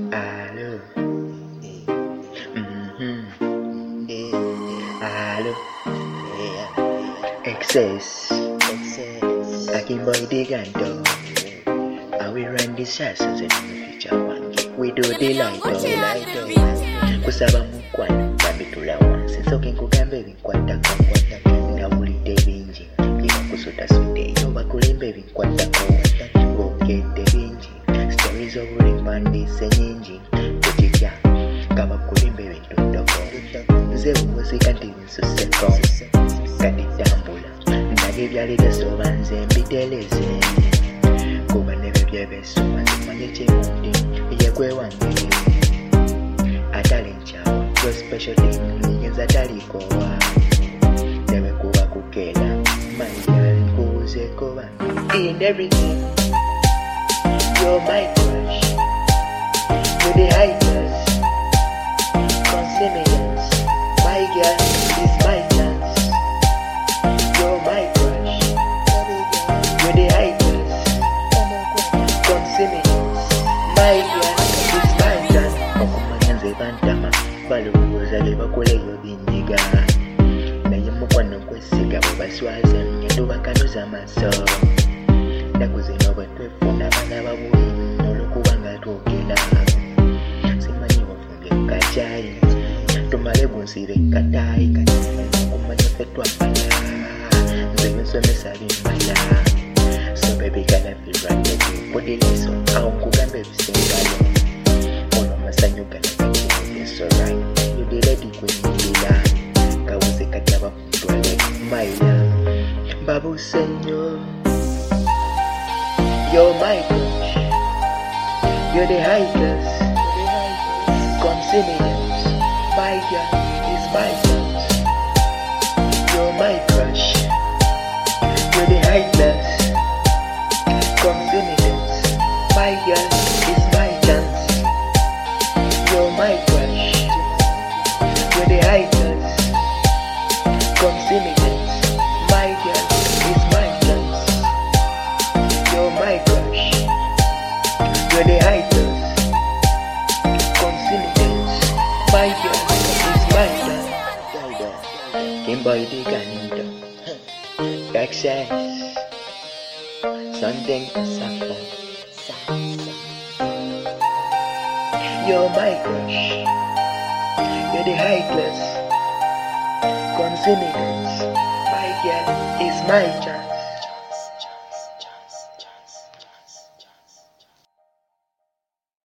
Allo, allo, excess. I can buy the ganto. I will run the assassins in the future one. We do the light kusaba mukwana babitula wansi soke nkugambe binkwatako nawulidde bingi byebakusudasudde yo bakulimba ebinkwatako boogedde bingi stories obulimpandise nyingi tekitya nga bakulimba ebintu ntoko nze bumuzika ndi binsuseko kati tambula ndage ebyaleeta soba nze mbiteleze kuba nebyo byebesoma zimanye kyemundi yegwewange atali nkyawa yo special thing ngenza talikowa newe kuba kukeera manya nkuuzeko bambi in everything you're my crush you're the highest consummate my girl is my chance you're my crush you're the highest consummate my girl is my chance okumanya nze bantama balowooza bye bakoleyo binyiga naye mukwano kwesiga bwe baswaza nnyo bakanuza maaso nnaku zino bwe twefuna abaana babuli olw'okuba nga twogera simanyi wafumbye kukacaayi tumale gunsire kataayi kumanya ffe twafana nze binsomesa bimmanya so baby gonna feel right that you put the lesson awo nkugamba ebisengalo ono masanyu gana it's alright, you did it when you did that. Kawuze kataba kutwale my love. Babu senyo, you're my crush. You're the highest, consummate. My girl is my chance. You're my crush. You're the highest, consummate. My girl is my chance. You're my crush. You're the highest, consummate. My girl is my chance. You're my crush. You're the highest, consummate. My girl is my chance. Kimboy the Ganito, Texas, something to suffer. You're my crush. You're the high class, consummate. My girl is my chance.